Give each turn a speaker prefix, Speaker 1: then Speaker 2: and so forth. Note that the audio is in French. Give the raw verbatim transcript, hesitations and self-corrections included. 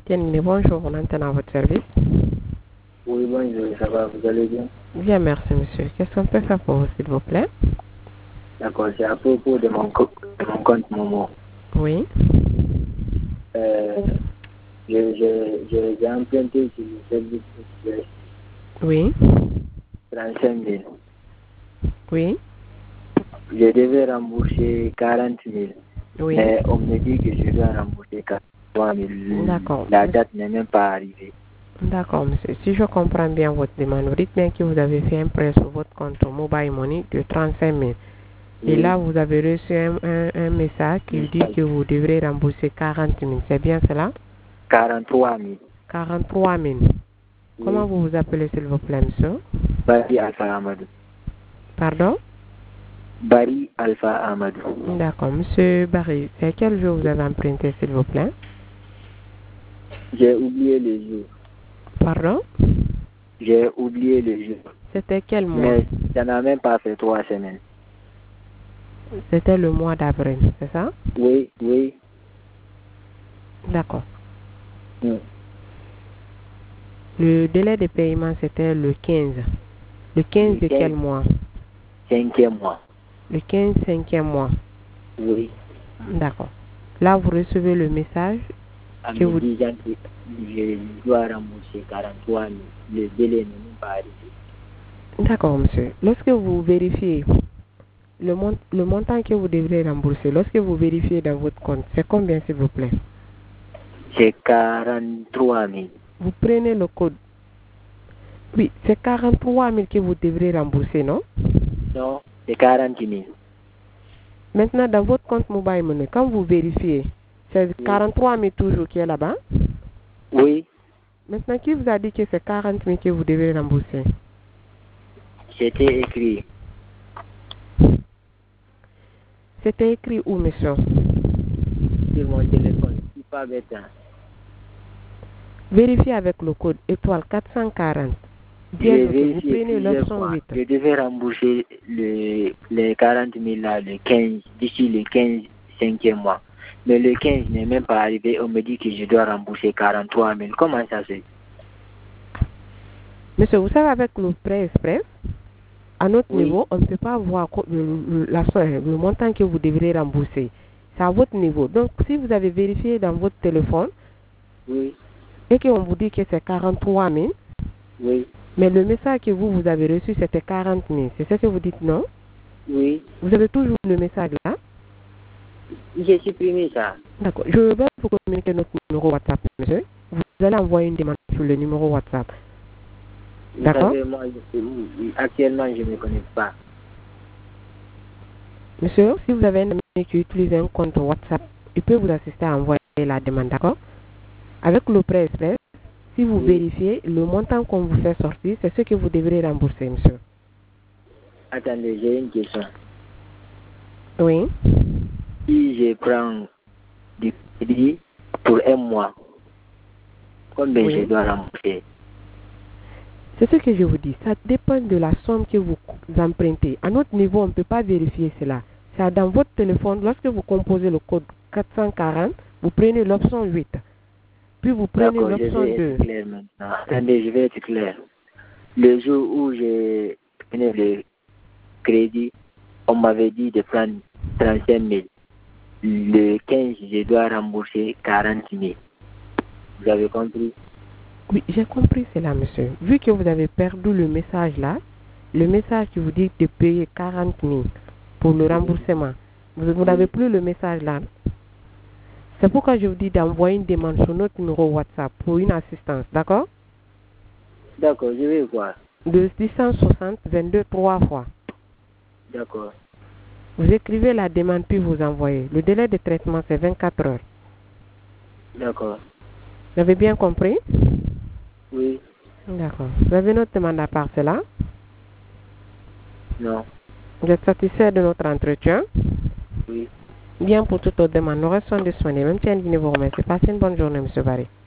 Speaker 1: Kenny, bonjour, on entend à votre service.
Speaker 2: Oui, bonjour, ça va, vous allez bien?
Speaker 1: Bien, merci monsieur. Qu'est-ce qu'on peut faire pour vous, s'il vous plaît?
Speaker 2: D'accord, c'est à propos de mon, co- de mon compte Momo.
Speaker 1: Oui.
Speaker 2: Euh, je- je- je- J'ai emprunté sur le service express
Speaker 1: Oui.
Speaker 2: trente-cinq mille.
Speaker 1: Oui.
Speaker 2: Je devais rembourser quarante mille.
Speaker 1: Oui.
Speaker 2: Mais on me dit que je dois rembourser quarante-trois mille.
Speaker 1: D'accord.
Speaker 2: La date n'est même pas arrivée.
Speaker 1: D'accord, monsieur. Si je comprends bien votre demande, vous dites bien que vous avez fait un prêt sur votre compte Mobile Money de trente-cinq mille. Et
Speaker 2: Oui.
Speaker 1: là, vous avez reçu un, un, un message qui dit que vous devrez rembourser quarante mille. C'est bien cela?
Speaker 2: quarante-trois mille.
Speaker 1: quarante-trois mille.
Speaker 2: Oui.
Speaker 1: Comment vous vous appelez, s'il vous plaît, monsieur?
Speaker 2: Bari Alpha Amadou.
Speaker 1: Pardon?
Speaker 2: Bari Alpha Amadou.
Speaker 1: D'accord. Monsieur Barry, c'est quel jour vous avez emprunté, s'il vous plaît?
Speaker 2: J'ai oublié le jour.
Speaker 1: Pardon?
Speaker 2: J'ai oublié le jour.
Speaker 1: C'était quel mois?
Speaker 2: Mais ça n'a même pas fait trois semaines.
Speaker 1: C'était le mois d'avril, c'est ça?
Speaker 2: Oui, oui.
Speaker 1: D'accord.
Speaker 2: Mm.
Speaker 1: Le délai de paiement, c'était le quinze. Le quinze
Speaker 2: Le
Speaker 1: de quel
Speaker 2: quinze.
Speaker 1: mois?
Speaker 2: Cinquième mois.
Speaker 1: Le quinze, cinquième mois.
Speaker 2: Oui.
Speaker 1: D'accord. Là, vous recevez le message
Speaker 2: En
Speaker 1: que
Speaker 2: me
Speaker 1: vous...
Speaker 2: disant que je dois rembourser quarante-trois mille. Le délai n'est même pas arrivé.
Speaker 1: D'accord, monsieur. Lorsque vous vérifiez le, mont le montant que vous devrez rembourser, lorsque vous vérifiez dans votre compte, c'est combien, s'il vous plaît?
Speaker 2: C'est quarante-trois mille.
Speaker 1: Vous prenez le code. Oui, c'est quarante-trois mille que vous devrez rembourser, non?
Speaker 2: Non, c'est quarante mille.
Speaker 1: Maintenant, dans votre compte Mobile Money, quand vous vérifiez, c'est quarante-trois mille toujours qui est là-bas.
Speaker 2: Oui.
Speaker 1: Maintenant, qui vous a dit que c'est quarante mille que vous devez rembourser?
Speaker 2: C'était écrit.
Speaker 1: C'était écrit où, monsieur?
Speaker 2: Sur mon téléphone. C'est pas bête. Hein.
Speaker 1: Vérifiez avec le code étoile quatre cent quarante.
Speaker 2: J'ai
Speaker 1: Vous
Speaker 2: vérifié
Speaker 1: prenez
Speaker 2: plusieurs
Speaker 1: l'option
Speaker 2: fois.
Speaker 1: huit.
Speaker 2: Je devais rembourser le, les quarante mille là, le quinze, d'ici le quinze, cinquième mois. Mais le quinze n'est même pas arrivé. On me dit que je dois rembourser quarante-trois mille. Comment ça se fait?
Speaker 1: Monsieur, vous savez, avec le prêt express, à notre
Speaker 2: Oui.
Speaker 1: niveau, on ne peut pas voir le, le, la somme, le montant que vous devrez rembourser. C'est à votre niveau. Donc, si vous avez vérifié dans votre téléphone,
Speaker 2: Oui.
Speaker 1: et qu'on vous dit que c'est quarante-trois mille,
Speaker 2: Oui.
Speaker 1: mais le message que vous, vous avez reçu, c'était quarante mille. C'est ce que vous dites, non?
Speaker 2: Oui.
Speaker 1: Vous avez toujours le message là?
Speaker 2: J'ai supprimé ça.
Speaker 1: D'accord. Je vais vous communiquer notre numéro WhatsApp, monsieur. Vous allez envoyer une demande sur le numéro WhatsApp. D'accord?
Speaker 2: Moi, je, actuellement, je ne me connecte pas.
Speaker 1: Monsieur, si vous avez un ami qui utilise un compte WhatsApp, il peut vous assister à envoyer la demande, d'accord? Avec le prêt express, si vous
Speaker 2: Oui.
Speaker 1: vérifiez, le montant qu'on vous fait sortir, c'est ce que vous devrez rembourser, monsieur.
Speaker 2: Attendez, j'ai une question.
Speaker 1: Oui.
Speaker 2: Si je prends du crédit pour un mois, combien
Speaker 1: Oui.
Speaker 2: je dois rembourser?
Speaker 1: C'est ce que je vous dis. Ça dépend de la somme que vous empruntez. À notre niveau, on ne peut pas vérifier cela. C'est dans votre téléphone. Lorsque vous composez le code quatre cent quarante, vous prenez l'option huit. Puis vous prenez
Speaker 2: D'accord, je
Speaker 1: l'option
Speaker 2: vais
Speaker 1: deux.
Speaker 2: être clair maintenant. Attendez, je vais être clair. Le jour où j'ai pris le crédit, on m'avait dit de prendre trente-cinq mille. Le quinze, je dois rembourser quarante mille. Vous avez compris?
Speaker 1: Oui, j'ai compris cela, monsieur. Vu que vous avez perdu le message là, le message qui vous dit de payer quarante mille pour le remboursement, vous, vous n'avez plus le message là. C'est pourquoi je vous dis d'envoyer une demande sur notre numéro WhatsApp pour une assistance, d'accord?
Speaker 2: D'accord, je vais voir.
Speaker 1: De six cent soixante, vingt-deux, trois fois.
Speaker 2: D'accord.
Speaker 1: Vous écrivez la demande puis vous envoyez. Le délai de traitement, c'est vingt-quatre heures.
Speaker 2: D'accord.
Speaker 1: Vous avez bien compris?
Speaker 2: Oui.
Speaker 1: D'accord. Vous avez notre demande à part cela?
Speaker 2: Non.
Speaker 1: Vous êtes satisfait de notre entretien?
Speaker 2: Oui.
Speaker 1: Bien, pour toute autre demande, nous restons disponibles. Même si un vous remercie. Passez une bonne journée, monsieur Barry.